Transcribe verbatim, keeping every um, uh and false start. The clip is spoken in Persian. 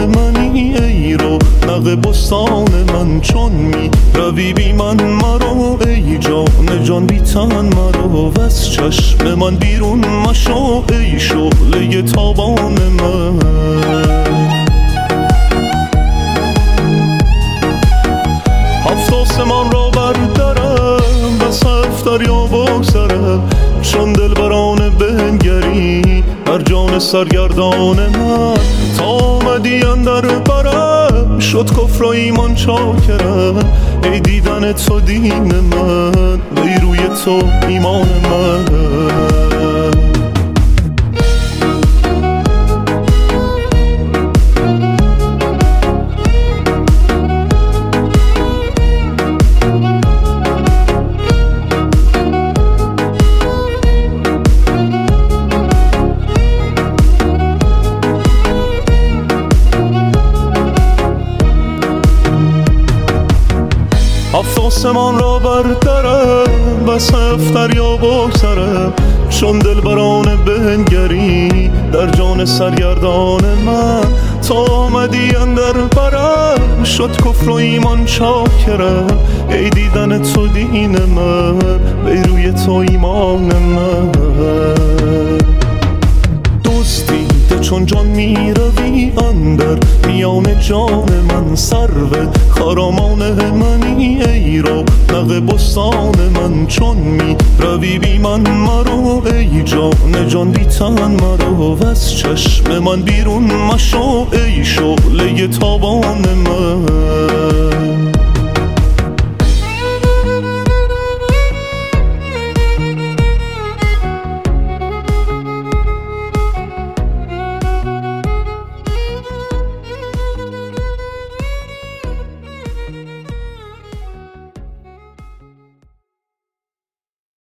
منی ای رو نغ بستان من، چون می روی بی من مرا ای جان جان بی تن مرا، و از چشم من بیرون مشو ای شعله تابان من. هفت آسمان را بردارم و صف دریا بگذرم، چون دلبرانه بنگری بر جان سرگردان من. تا آمدی اندر برم شد کفر و ایمان چاکرم، ای دیدن تو دین من، ای روی تو ایمان من. هفت آسمان را بردارم و صف دریا بگذرم، چون دلبرانه بنگری در جان سرگردان من. تا آمدی اندر برم شد کفر و ایمان چاکرم، ای دیدن تو دین من، ای روی تو ایمان من. دوستی چون جان می روی اندر میان جان من، سرو خرامان منی ای رو نغ بستان من، چون می روی بی من مرو ای جان جان بی تن مرا، و از چشم من بیرون مشو ای شعله تابان من.